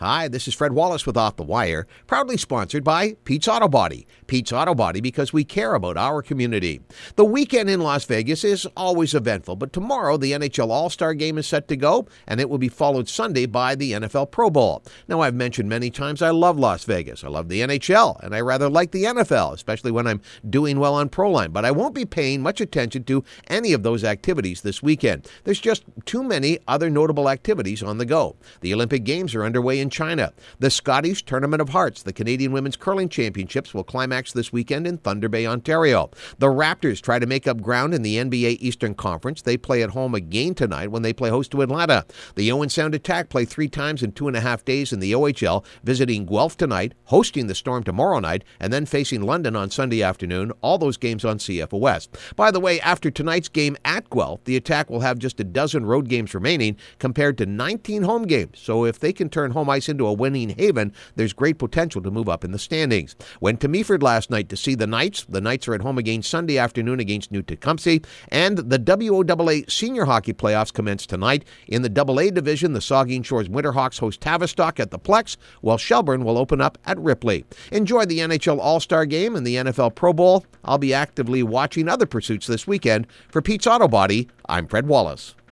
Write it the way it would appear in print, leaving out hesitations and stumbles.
Hi, this is Fred Wallace with Off the Wire, proudly sponsored by Pete's Auto Body. Pete's Auto Body because we care about our community. The weekend in Las Vegas is always eventful, but tomorrow the NHL All-Star Game is set to go, and it will be followed Sunday by the NFL Pro Bowl. Now, I've mentioned many times I love Las Vegas. I love the NHL, and I rather like the NFL, especially when I'm doing well on Proline, but I won't be paying much attention to any of those activities this weekend. There's just too many other notable activities on the go. The Olympic Games are underway in China. The Scottish Tournament of Hearts, the Canadian Women's Curling Championships, will climax this weekend in Thunder Bay, Ontario. The Raptors try to make up ground in the NBA Eastern Conference. They play at home again tonight when they play host to Atlanta. The Owen Sound Attack play 3 times in 2.5 days in the OHL, visiting Guelph tonight, hosting the Storm tomorrow night, and then facing London on Sunday afternoon. All those games on CFOS. By the way, after tonight's game at Guelph, the Attack will have just a dozen road games remaining compared to 19 home games. So if they can turn home ice into a winning haven, there's great potential to move up in the standings. Went to Meaford last night to see the Knights. The Knights are at home again Sunday afternoon against New Tecumseh. And the WOAA Senior Hockey Playoffs commence tonight. In the AA Division, the Saugeen Shores Winterhawks host Tavistock at the Plex, while Shelburne will open up at Ripley. Enjoy the NHL All-Star Game and the NFL Pro Bowl. I'll be actively watching other pursuits this weekend. For Pete's Auto Body, I'm Fred Wallace.